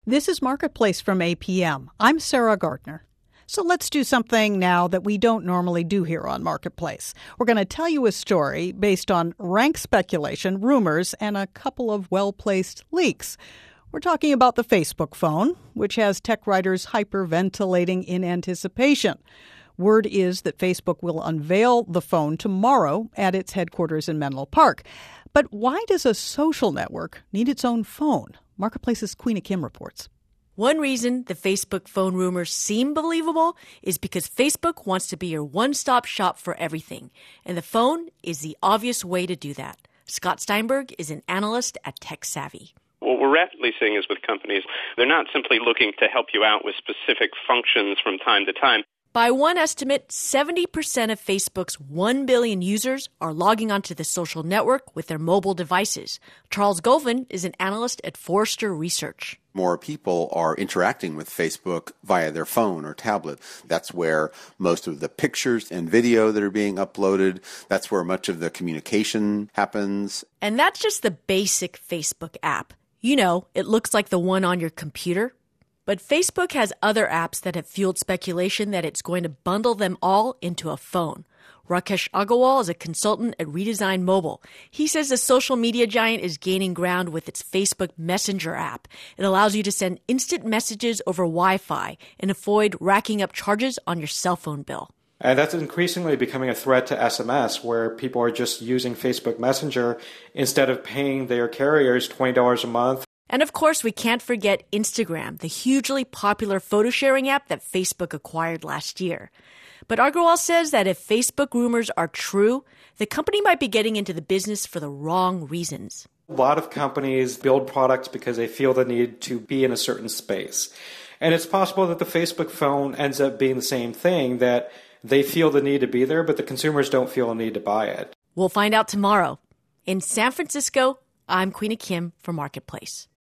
This is Marketplace from APM. I'm Sarah Gardner. So let's do something now that we don't normally do here on Marketplace. We're going to tell you a story based on rank speculation, rumors, and a couple of well-placed leaks. We're talking about the Facebook phone, which has tech writers hyperventilating in anticipation. Word is that Facebook will unveil the phone tomorrow at its headquarters in Menlo Park. But why does a social network need its own phone? Marketplace's Queena Kim reports. One reason the Facebook phone rumors seem believable is because Facebook wants to be your one-stop shop for everything, and the phone is the obvious way to do that. Scott Steinberg is an analyst at TechSavvy. What we're rapidly seeing is with companies, they're not simply looking to help you out with specific functions from time to time. By one estimate, 70% of Facebook's 1 billion users are logging onto the social network with their mobile devices. Charles Govan is an analyst at Forrester Research. More people are interacting with Facebook via their phone or tablet. That's where most of the pictures and video that are being uploaded, that's where much of the communication happens. And that's just the basic Facebook app. You know, it looks like the one on your computer. But Facebook has other apps that have fueled speculation that it's going to bundle them all into a phone. Rakesh Agarwal is a consultant at Redesign Mobile. He says the social media giant is gaining ground with its Facebook Messenger app. It allows you to send instant messages over Wi-Fi and avoid racking up charges on your cell phone bill. And that's increasingly becoming a threat to SMS, where people are just using Facebook Messenger instead of paying their carriers $20 a month. And of course, we can't forget Instagram, the hugely popular photo sharing app that Facebook acquired last year. But Agarwal says that if Facebook rumors are true, the company might be getting into the business for the wrong reasons. A lot of companies build products because they feel the need to be in a certain space. And it's possible that the Facebook phone ends up being the same thing, that they feel the need to be there, but the consumers don't feel a need to buy it. We'll find out tomorrow. In San Francisco, I'm Queena Kim for Marketplace.